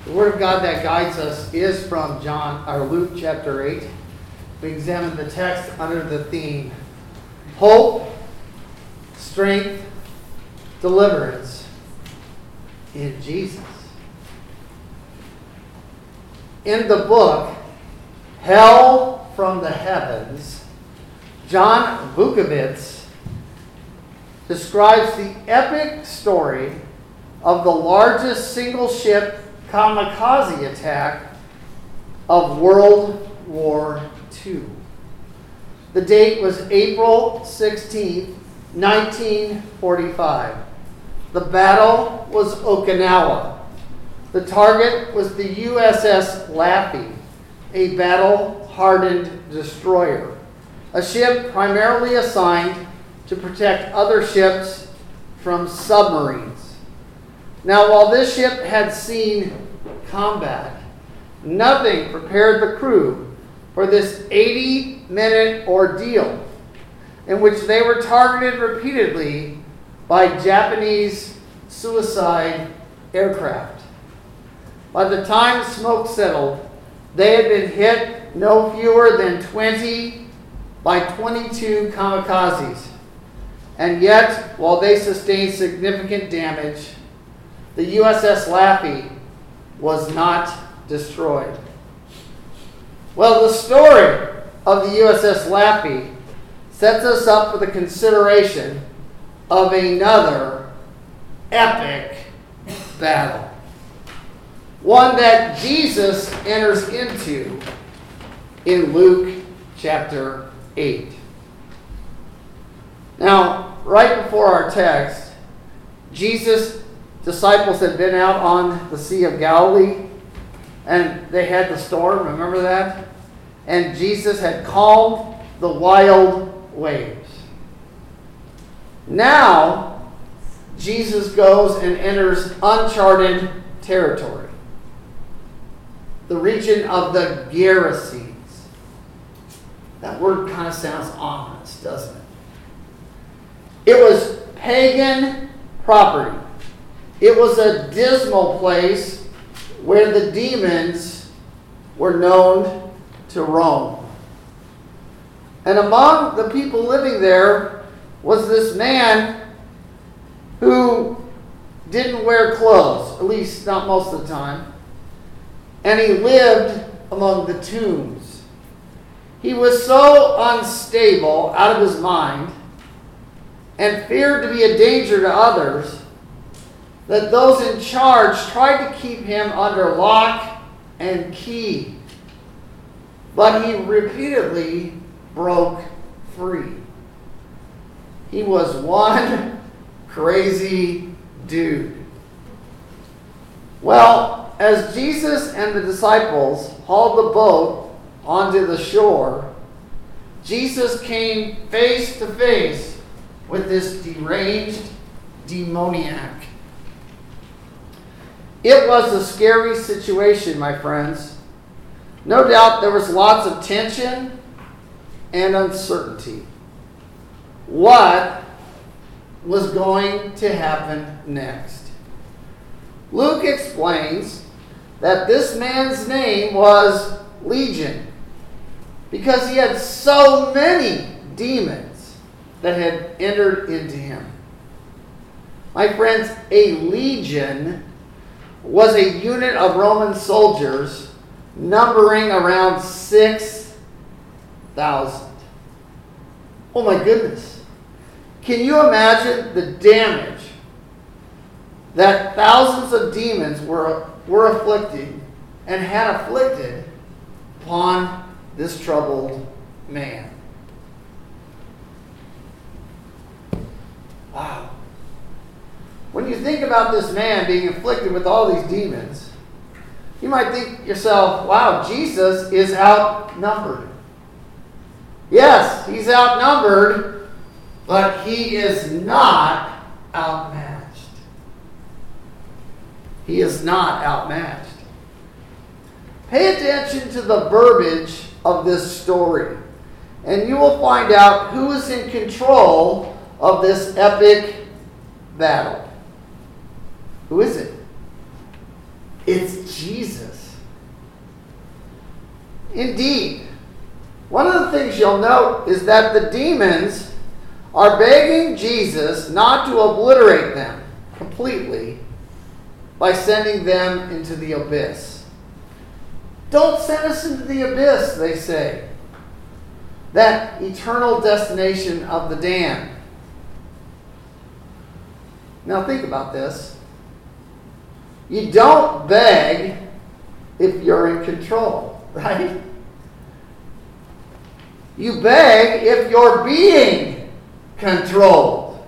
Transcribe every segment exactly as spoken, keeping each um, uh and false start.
The Word of God that guides us is from John or Luke chapter eight. We examine the text under the theme Hope, Strength, Deliverance in Jesus. In the book Hell from the Heavens, John Vukovitz describes the epic story of the largest single ship kamikaze attack of World War Two. The date was April sixteenth, nineteen forty-five. The battle was Okinawa. The target was the U S S Laffey, a battle-hardened destroyer, a ship primarily assigned to protect other ships from submarines. Now, while this ship had seen combat, nothing prepared the crew for this eighty-minute ordeal in which they were targeted repeatedly by Japanese suicide aircraft. By the time smoke settled, they had been hit no fewer than twenty by twenty-two kamikazes. And yet, while they sustained significant damage, the U S S Laffey was not destroyed. Well, the story of the U S S Laffey sets us up for the consideration of another epic battle. One that Jesus enters into in Luke chapter eight. Now, right before our text, Jesus' disciples had been out on the Sea of Galilee, and they had the storm, remember that? And Jesus had calmed the wild waves. Now, Jesus goes and enters uncharted territory, the region of the Gerasenes. That word kind of sounds ominous, doesn't it? It was pagan property. It was a dismal place where the demons were known to roam. And among the people living there was this man who didn't wear clothes, at least not most of the time. And he lived among the tombs. He was so unstable, out of his mind, and feared to be a danger to others, that those in charge tried to keep him under lock and key. But he repeatedly broke free. He was one crazy dude. Well, as Jesus and the disciples hauled the boat onto the shore, Jesus came face to face with this deranged demoniac. It was a scary situation, my friends. No doubt there was lots of tension and uncertainty. What was going to happen next? Luke explains that this man's name was Legion because he had so many demons that had entered into him. My friends, a legion was a unit of Roman soldiers numbering around six thousand. Oh my goodness. Can you imagine the damage that thousands of demons were, were afflicting and had afflicted upon this troubled man? Wow. When you think about this man being afflicted with all these demons, you might think to yourself, wow, Jesus is outnumbered. Yes, he's outnumbered, but he is not outmatched. He is not outmatched. Pay attention to the verbiage of this story, and you will find out who is in control of this epic battle. Who is it? It It's Jesus. Indeed, one of the things you'll note is that the demons are begging Jesus not to obliterate them completely by sending them into the abyss. Don't send us into the abyss, they say. That eternal destination of the damned. Now think about this. You don't beg if you're in control, right? You beg if you're being controlled.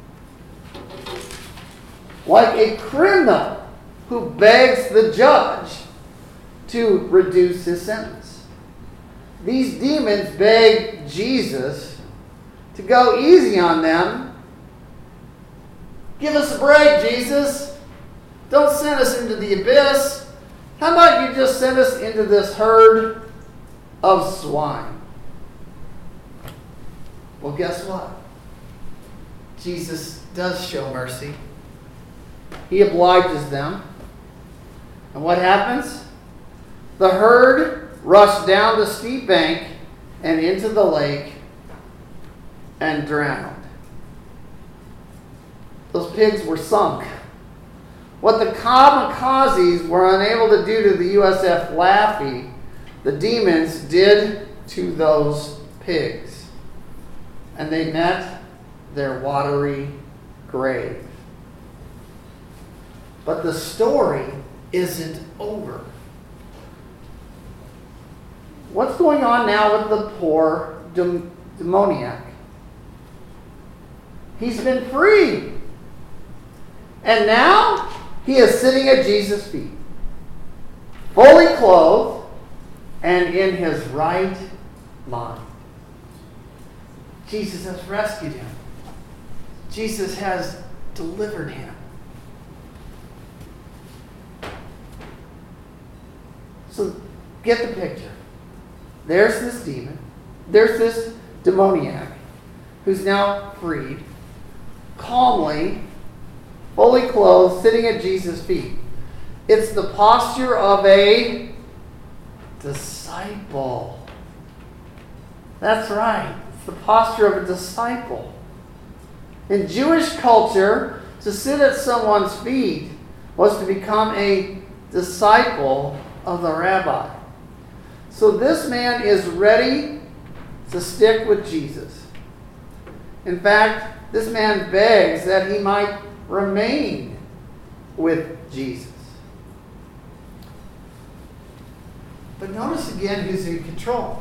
Like a criminal who begs the judge to reduce his sentence. These demons beg Jesus to go easy on them. Give us a break, Jesus. Don't send us into the abyss. How about you just send us into this herd of swine? Well, guess what? Jesus does show mercy. He obliges them. And what happens? The herd rushed down the steep bank and into the lake and drowned. Those pigs were sunk. What the kamikazes were unable to do to the U S F Laffey, the demons did to those pigs. And they met their watery grave. But the story isn't over. What's going on now with the poor dem- demoniac? He's been freed. And now he is sitting at Jesus' feet, fully clothed and in his right mind. Jesus has rescued him. Jesus has delivered him. So get the picture. There's this demon. There's this demoniac who's now freed, calmly, fully clothed, sitting at Jesus' feet. It's the posture of a disciple. That's right. It's the posture of a disciple. In Jewish culture, to sit at someone's feet was to become a disciple of the rabbi. So this man is ready to stick with Jesus. In fact, this man begs that he might remain with Jesus. But notice again who's in control.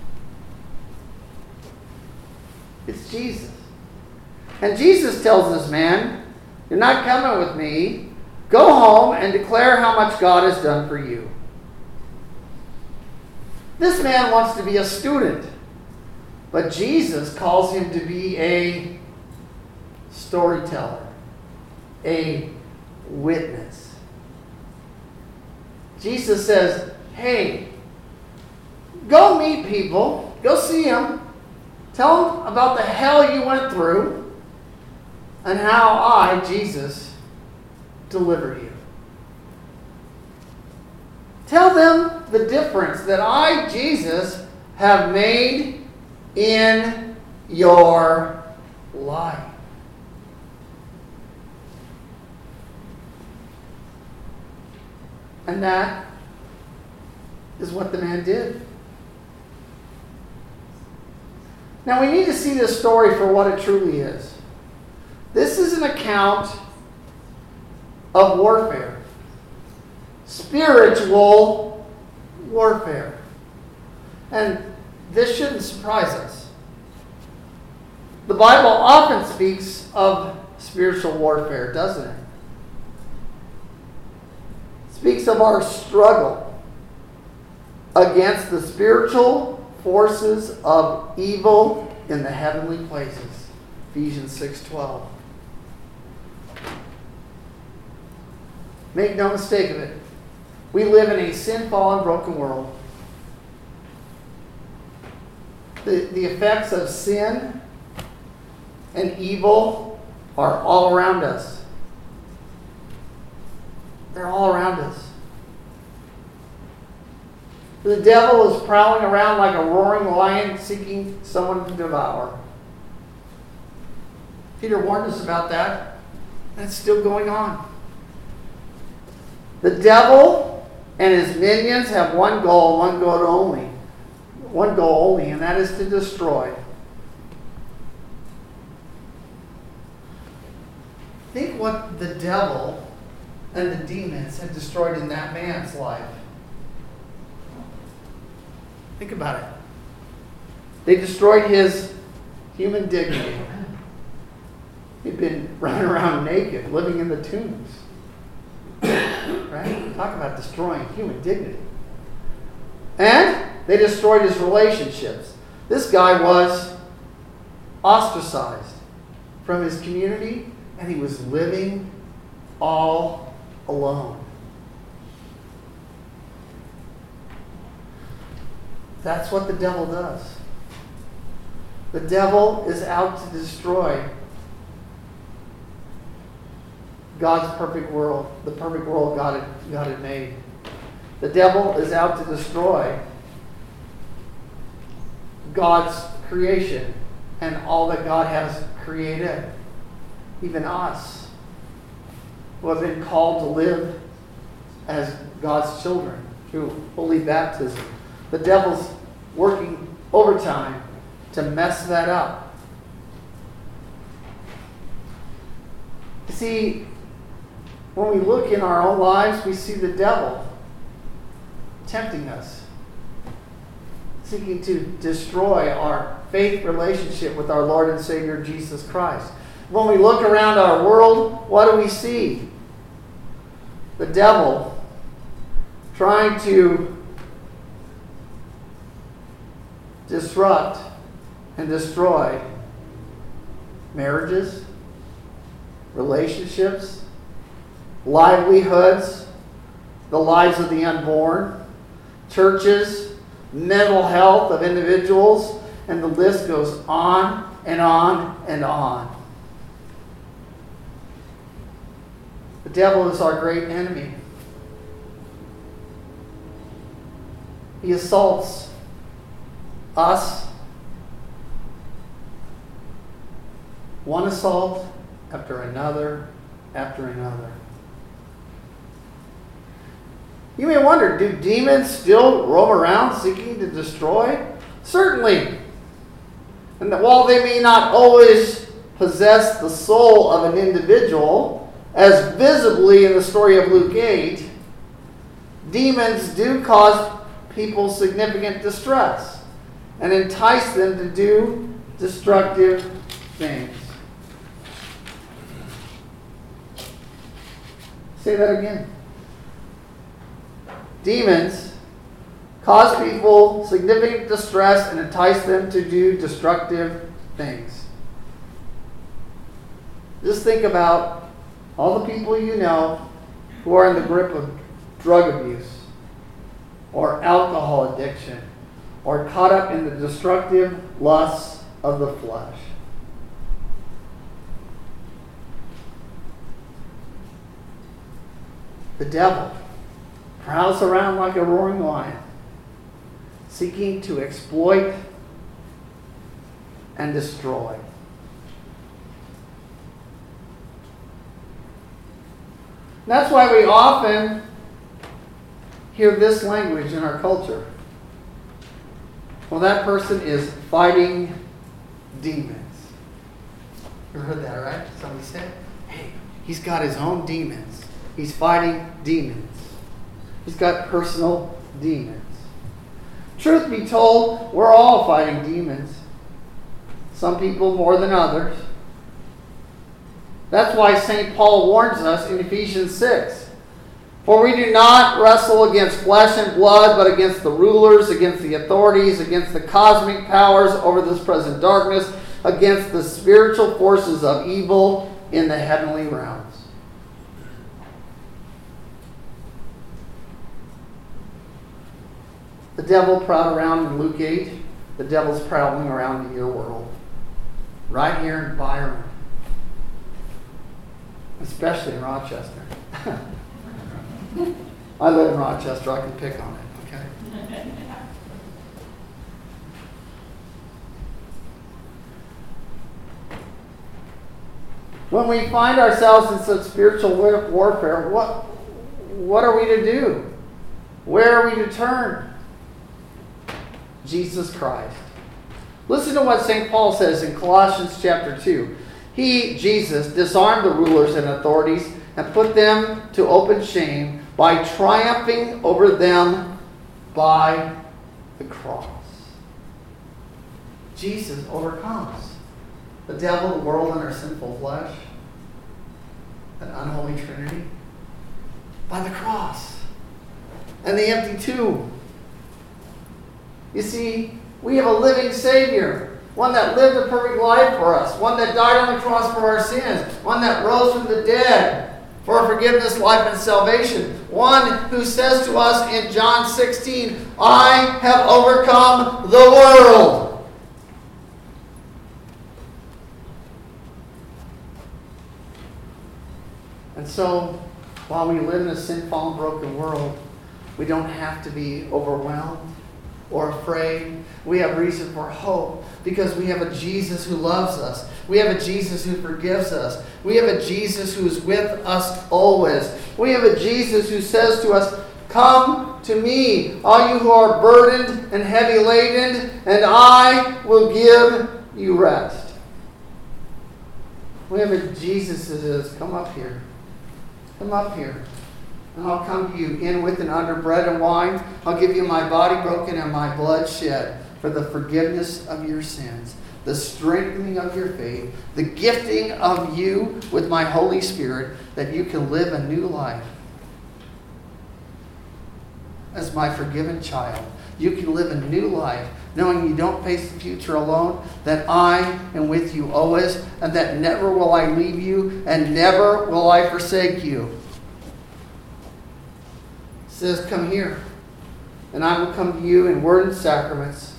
It's Jesus. And Jesus tells this man, "You're not coming with me. Go home and declare how much God has done for you." This man wants to be a student, but Jesus calls him to be a storyteller, a witness. Jesus says, "Hey, go meet people. Go see them. Tell them about the hell you went through and how I, Jesus, delivered you. Tell them the difference that I, Jesus, have made in your life." And that is what the man did. Now we need to see this story for what it truly is. This is an account of warfare. Spiritual warfare. And this shouldn't surprise us. The Bible often speaks of spiritual warfare, doesn't it? It speaks of our struggle against the spiritual forces of evil in the heavenly places. Ephesians six twelve. Make no mistake of it. We live in a sin-fallen, broken world. The, the effects of sin and evil are all around us. They're all around us. The devil is prowling around like a roaring lion seeking someone to devour. Peter warned us about that. That's still going on. The devil and his minions have one goal, one goal only. One goal only, and that is to destroy. Think what the devil and the demons had destroyed in that man's life. Think about it. They destroyed his human dignity. He'd been running around naked, living in the tombs. Right? Talk about destroying human dignity. And they destroyed his relationships. This guy was ostracized from his community, and he was living all alone. That's what the devil does. The devil is out to destroy God's perfect world, the perfect world God had, God had made. The devil is out to destroy God's creation and all that God has created. Even us, who have been called to live as God's children through holy baptism. The devil's working overtime to mess that up. You see, when we look in our own lives, we see the devil tempting us, seeking to destroy our faith relationship with our Lord and Savior Jesus Christ. When we look around our world, what do we see? The devil trying to disrupt and destroy marriages, relationships, livelihoods, the lives of the unborn, churches, mental health of individuals, and the list goes on and on and on. The devil is our great enemy. He assaults us. One assault after another after another. You may wonder, do demons still roam around seeking to destroy? Certainly. And that while they may not always possess the soul of an individual, as visibly in the story of Luke eight, demons do cause people significant distress and entice them to do destructive things. Say that again. Demons cause people significant distress and entice them to do destructive things. Just think about all the people you know who are in the grip of drug abuse or alcohol addiction or caught up in the destructive lusts of the flesh. The devil prowls around like a roaring lion, seeking to exploit and destroy. That's why we often hear this language in our culture. Well, that person is fighting demons. You ever heard that, right? Somebody said, hey, he's got his own demons. He's fighting demons. He's got personal demons. Truth be told, we're all fighting demons. Some people more than others. That's why Saint Paul warns us in Ephesians six. For we do not wrestle against flesh and blood, but against the rulers, against the authorities, against the cosmic powers over this present darkness, against the spiritual forces of evil in the heavenly realms. The devil prowled around in Luke eight. The devil's prowling around in your world. Right here in Byron. Especially in Rochester. I live in Rochester. I can pick on it, okay? When we find ourselves in such spiritual warfare, what, what are we to do? Where are we to turn? Jesus Christ. Listen to what Saint Paul says in Colossians chapter two. He, Jesus, disarmed the rulers and authorities and put them to open shame by triumphing over them by the cross. Jesus overcomes the devil, the world, and our sinful flesh, an unholy trinity, by the cross and the empty tomb. You see, we have a living Savior, one that lived a perfect life for us, one that died on the cross for our sins, one that rose from the dead for our forgiveness, life, and salvation, one who says to us in John sixteen, I have overcome the world. And so, while we live in a sin-fallen, broken world, we don't have to be overwhelmed or afraid. We have reason for hope because we have a Jesus who loves us. We have a Jesus who forgives us. We have a Jesus who is with us always. We have a Jesus who says to us, come to me, all you who are burdened and heavy laden, and I will give you rest. We have a Jesus who says, come up here. Come up here, and I'll come to you in with and under bread and wine. I'll give you my body broken and my blood shed for the forgiveness of your sins, the strengthening of your faith, the gifting of you with my Holy Spirit, that you can live a new life as my forgiven child. You can live a new life knowing you don't face the future alone, that I am with you always, and that never will I leave you, and never will I forsake you. It says, come here, and I will come to you in word and sacraments,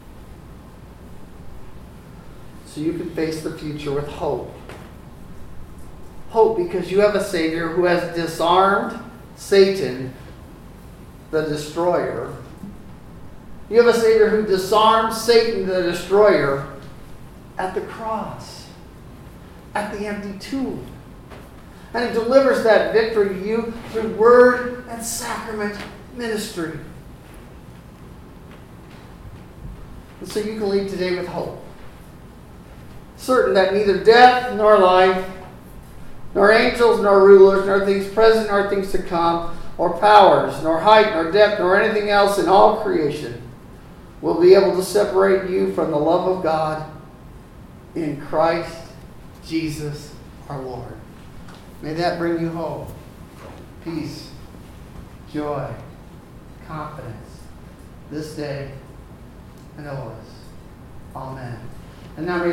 so you can face the future with hope. Hope because you have a Savior who has disarmed Satan, the destroyer. You have a Savior who disarmed Satan, the destroyer, at the cross, at the empty tomb. And He delivers that victory to you through word and sacrament ministry. And so you can leave today with hope, certain that neither death nor life, nor angels nor rulers, nor things present nor things to come, or powers, nor height, nor depth, nor anything else in all creation will be able to separate you from the love of God in Christ Jesus our Lord. May that bring you hope, peace, joy, confidence this day and always. Amen. And now may